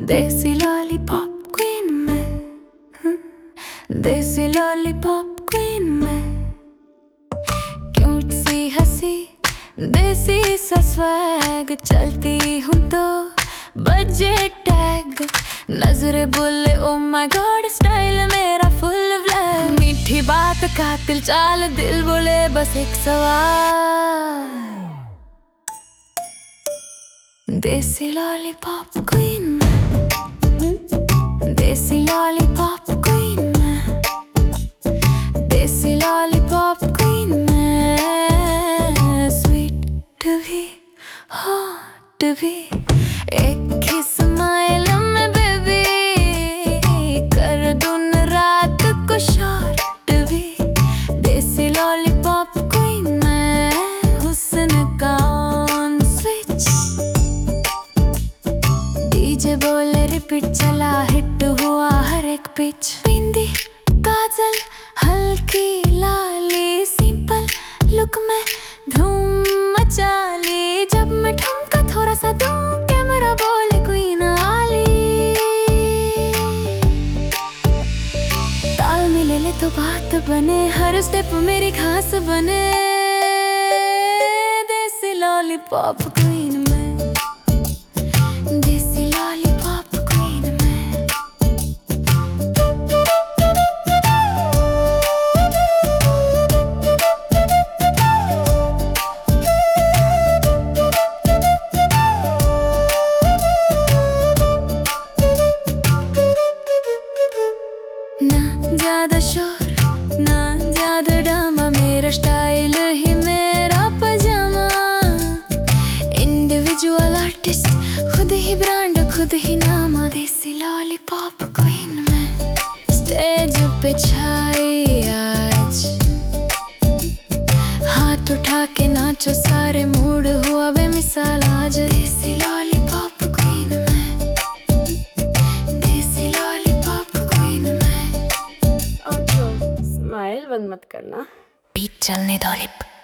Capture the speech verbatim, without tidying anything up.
देसी lollipop queen में, देसी लॉलीपॉप क्वीन में। क्यूट सी हंसी, देसी सा स्वैग, चलती हूँ तो बजे टैग। नजरे बोले ओ माय गॉड, स्टाइल मेरा फुल फ्लैग। मीठी बात कातिल चाल, दिल बोले बस एक सवाल। देसी लॉलीपॉप क्वीन में, देसी लॉलीपॉप क्वीन में, देसी लॉलीपॉप क्वीन में। स्वीट भी हॉट भी एक ही स्माइल में बेबी, कर दूं न रात को शॉर्ट भी। देसी लॉलीपॉप क्वीन में, हुस्न का ऑन स्विच। डीजे बोले रिपीट चला, हिट हुआ हर एक पिच। बिंदी काजल हल्की लाली, सिंपल लुक में धूम मचा ली। जब मैं ठुमका थोड़ा सा दूं, कैमरा बोले क्वीन आली। ताल मिले ले तो बात बने, हर स्टेप मेरी खास बने। देसी लॉलीपॉप क्वीन में, देसी लॉलीपॉप क्वीन में। ना ज्यादा शोर ना ज्यादा ड्रामा, मेरा स्टाइल ही मेरा पजामा। इंडिविजुअल आर्टिस्ट, खुद ही ब्रांड खुद ही नामा। देसी लॉलीपॉप क्वीन में, स्टेज पे छाई आज। हाथ उठा के नाचो सारे, मूड हुआ बेमिसाल आज। देसी लॉलीपॉप क्वीन में, देसी लॉलीपॉप क्वीन में। स्माइल बंद मत करना। बीट चलने दो लिप।